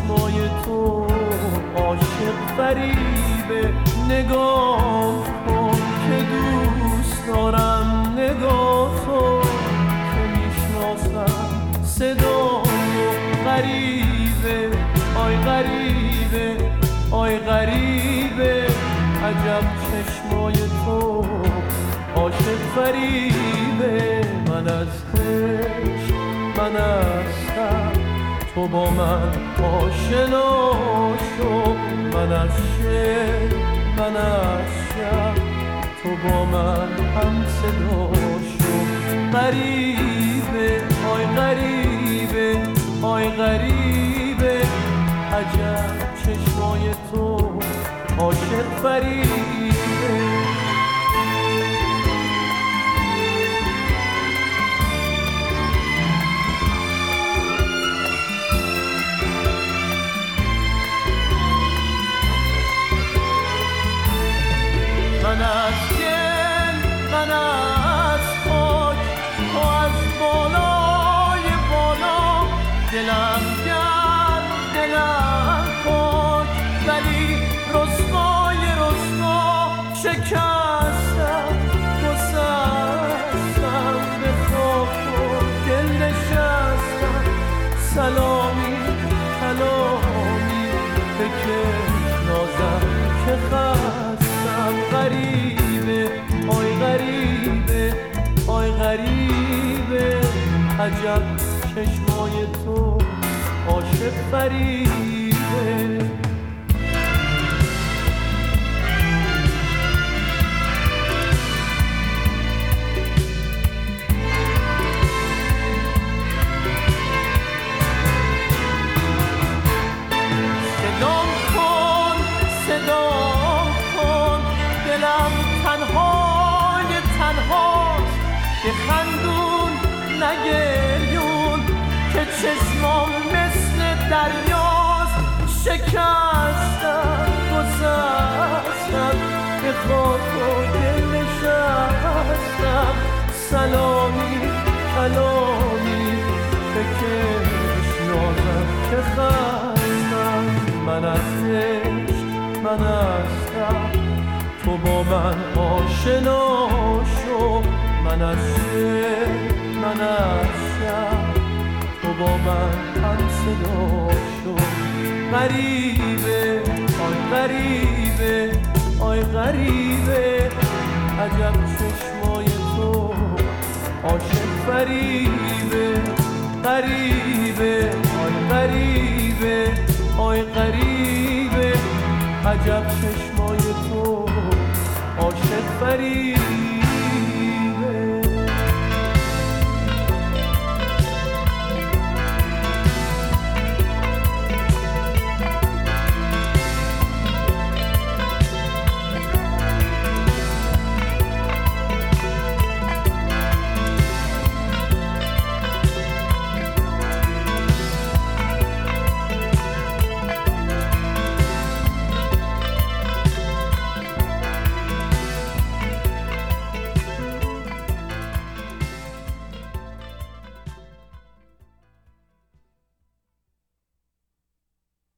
چشمای تو عاشق فریبه. نگاه کن که دوست دارم نگاه تو، که میشناسم صدا تو. غریبه آی غریبه آی غریبه، عجب چشمای تو عاشق فریبه. من از عشق من هستم تو با من آشنا شو، من از شب من از شب تو با من هم صدا شو. غریبه آی غریبه آی غریبه، عجب چشمای تو عاشق فریبه. من از گل من از خاک، تو از بالای بالا. دلم گرم دلم پاک، ولی رسوای رسوا. شکستم گسستم به خاک و دل نشستم. سلامی کلامی بکش نازم که خستم. غریبه آی غریبه آی غریبه، عجب چشمای تو عاشق فریبه. صدام کن صدام کن، دلم تنهای تنهاست. بخندون نگریون که چشمام مثل دریاست. شکستم گسستم به خاک و دل نشستم. سلامی کلامی بکش نازم که خستم. من از عشق من هستم تو با من آشنا شو، من از شب من از شب تو با من هم صدا شو. غریبه آی غریبه آی غریبه، عجب چشمای تو عاشق فریبه. غریبه آی غریبه آی غریبه، عجب چشمای تو عاشق فریبه.